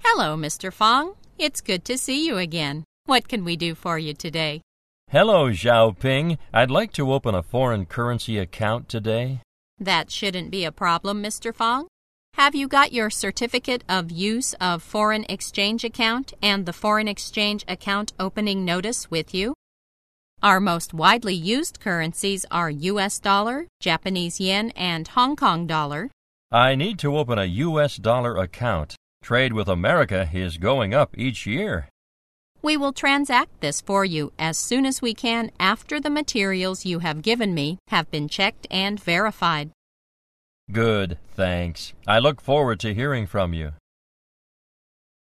Hello, Mr. Fong. It's good to see you again. What can we do for you today? Hello, Xiaoping. I'd like to open a foreign currency account today. That shouldn't be a problem, Mr. Fong. Have you got your certificate of use of foreign exchange account and the foreign exchange account opening notice with you? Our most widely used currencies are US dollar, Japanese yen, and Hong Kong dollar. I need to open a US dollar account. Trade with America is going up each year. We will transact this for you as soon as we can after the materials you have given me have been checked and verified. Good, thanks. I look forward to hearing from you.